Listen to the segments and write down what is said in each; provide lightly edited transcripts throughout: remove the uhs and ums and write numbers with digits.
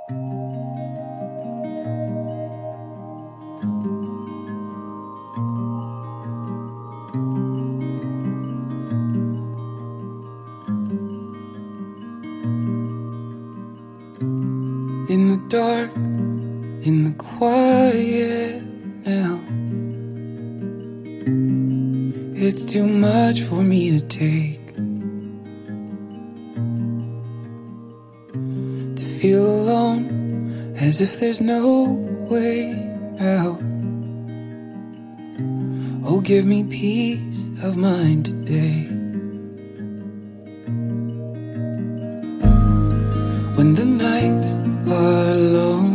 In the dark, in the quiet now, it's too much for me to take. To feel alone, as if there's no way out. Oh, give me peace of mind today. When the nights are long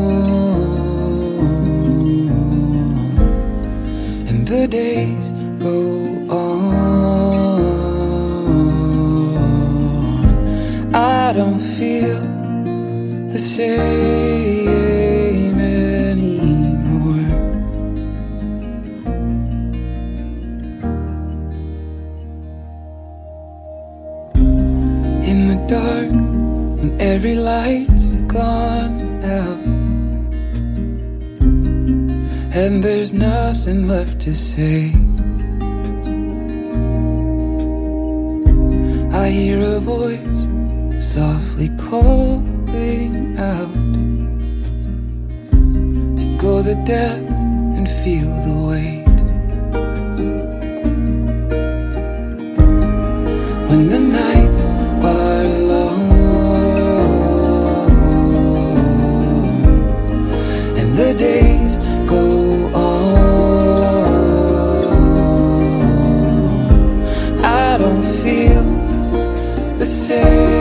and the days go on, I don't feel the same anymore. In the dark, when every light's gone out and there's nothing left to say, I hear a voice softly calling out to go the depth and feel the weight. When the nights are long and the days go on, I don't feel the same.